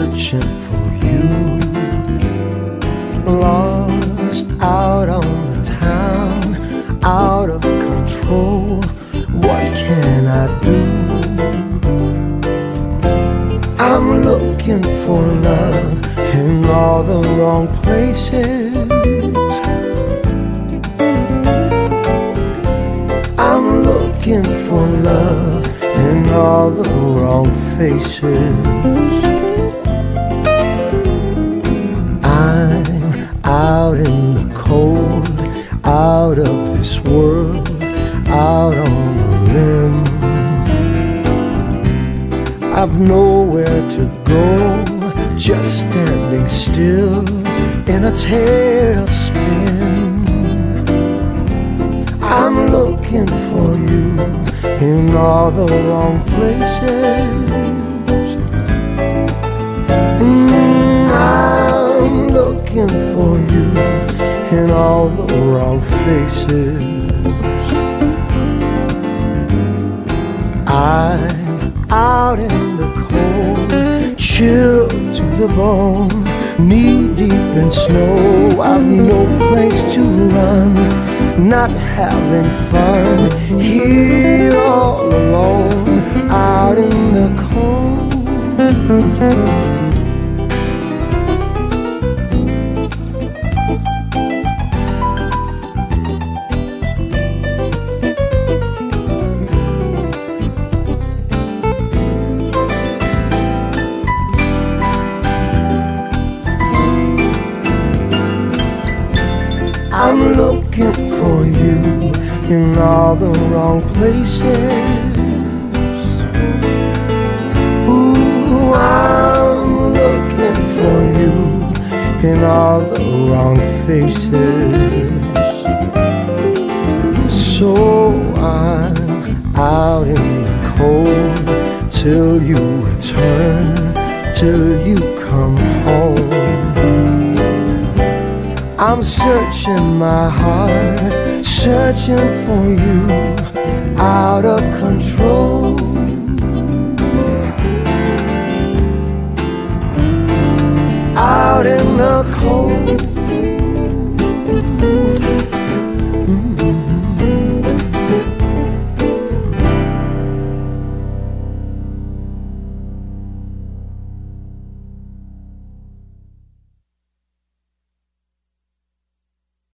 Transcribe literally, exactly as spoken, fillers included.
searching for you, lost out on the town, out of control. What can I do? I'm looking for love in all the wrong places. I'm looking for love in all the wrong faces. I'm out in the cold, out of this world, out on a limb. I've nowhere to go, just standing still in a tailspin. I'm looking for you in all the wrong places. Mm, I'm looking for you in all the wrong faces. I'm out in the cold, chilled to the bone, knee deep in snow. I've no place to run, not having fun, here all alone, out in the cold. I'm looking for you in all the wrong places. Ooh, I'm looking for you in all the wrong faces. So I'm out in the cold till you return, till you come home. I'm searching my heart, searching for you, out of control.